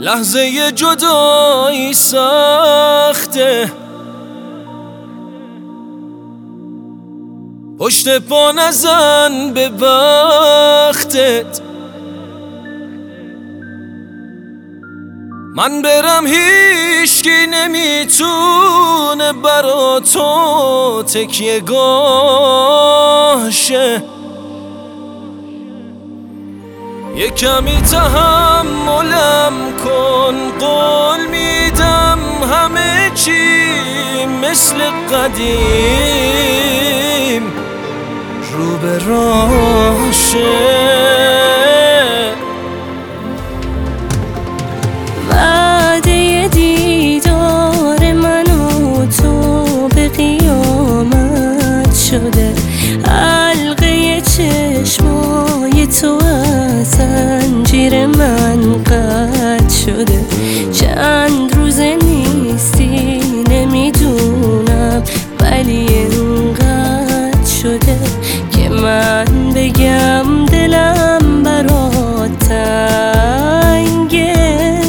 لحظه جدایی سخته، پشت پا نزن به بختت. من برم هیچکی نمیتونه برا تو تکیه گاه شه. یه کمی تحملم کن، قول میدم همه چی مثل قدیم رو به راه شه. وعده دیدار من و تو به قیامت شده، حلقه چشمای تو از زنجیر من قطع شده. چند روزه نیستی نمیدونم، ولی اینقدر شده که من بگم دلم برات تنگه.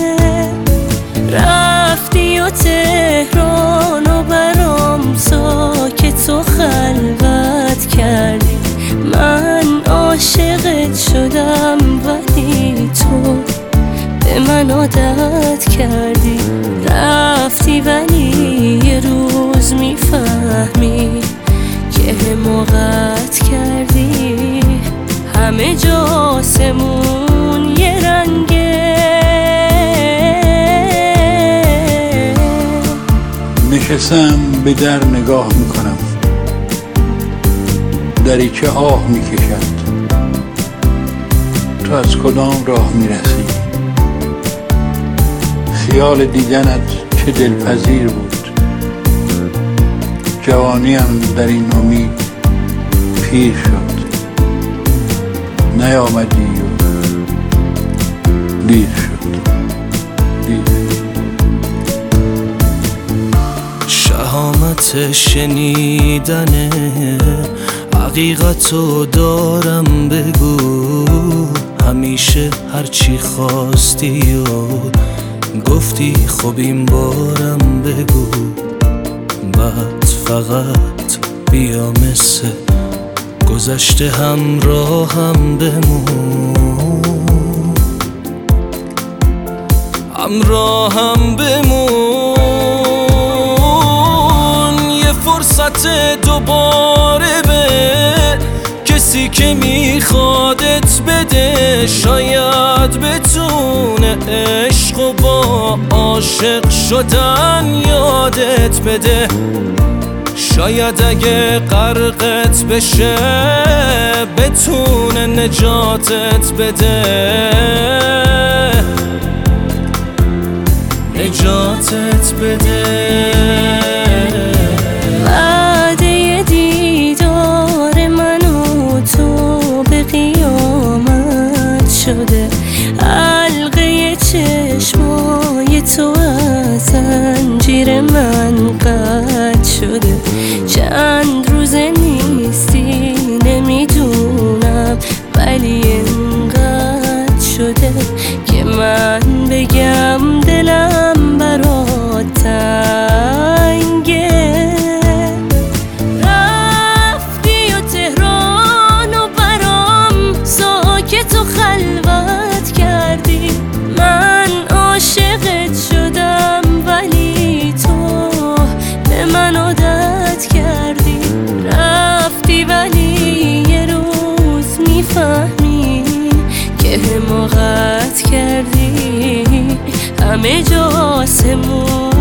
رفتی و تهران و برام ساکت و خلوت کردی. من عاشقت شدم ولی تو به من عادت کردی. رفتی ولی یه روز میفهمی که حماقت کردی. همه جا آسمون یه رنگه. نشستم به در نگاه میکنم، دریچه آه میکشد. تو از کدام راه میرسی؟ خیال دیدنت چه دلپذیر بود. جوانیم در این امید پیر شد، نیامدی و دیر شد. شهامت شنیدن حقیقتو دارم، بگو همیشه هرچی خواستی و گفتی خب این بارم بگو. بعد فقط بیا مثل گذشته همراهم بمون، همراهم بمون. یه فرصت دوباره به کسی که میخوادت بده، شاید بتونه عشق و با عاشق شدن یادت بده. شاید اگه غرقت بشه بتونه نجاتت بده، نجاتت بده. وعده دیدار من و تو به قیامت شده، حلقه چشمای تو از زنجیر من قطع شده. چند روزه نیستی نمیدونم، ولی اینقدر شده که من بگم دلم برات تنگه. رفتی و تهران و برام ساکت و خلوت کردی. من عاشقت شدم ولی تو به من عادت کردی. رفتی ولی یه روز میفهمی که حماقت کردی. همه جا آسمون